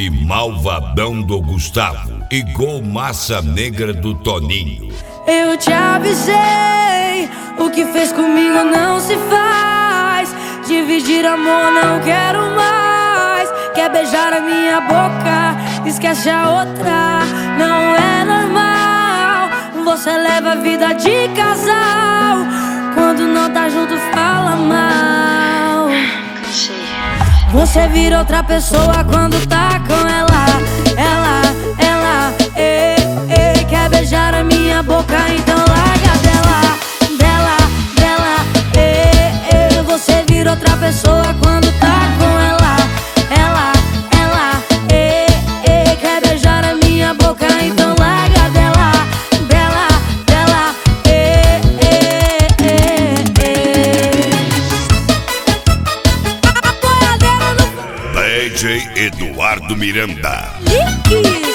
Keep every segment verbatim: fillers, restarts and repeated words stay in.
Golfe malvadão do Gustavo e Gol massa negra do Toninho. Eu te avisei, o que fez comigo não se faz. Dividir amor não quero mais. Quer beijar a minha boca, esquece a outra. Não é normal, você leva a vida de casal. Quando não tá junto fala mal. Você vira outra pessoa quando tá com ela. Ela, ela, ei, ei. Quer beijar a minha boca, então larga dela. Dela, dela, ei, ei. Você vira outra pessoa quando tá com ela. Ela, ela, ei, ei. Quer beijar a minha boca, então larga dela. Dela, dela, ei, ei, ei, ei. Apoiadeira do D J Eduardo Miranda. Liquis.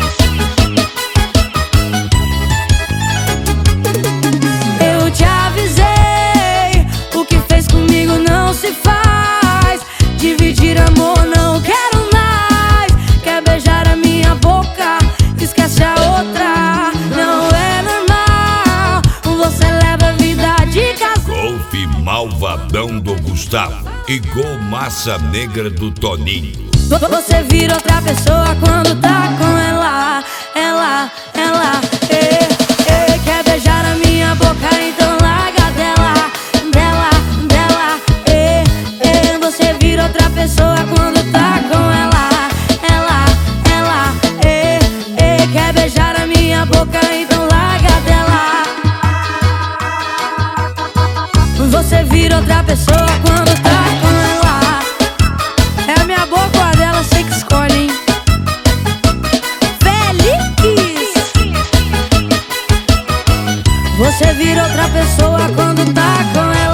Eu te avisei, o que fez comigo não se faz. Dividir amor não quero mais. Quer beijar a minha boca, esquece a outra. Não é normal, você leva a vida de casal. Golfe malvadão do Gustavo e Gol massa negra do Toninho. Você vira outra pessoa quando tá com ela. Ela, ela, ei, ei. Quer beijar a minha boca, então larga dela. Dela, dela, ei, ei. Você vira outra pessoa quando tá com ela. Ela, ela, ei, ei. Quer beijar a minha boca, então larga dela. Você vira outra pessoa quando tá com ela. É a minha boca ou a dela, sei que escolhe, hein? Feliz. Você vira outra pessoa quando tá com ela.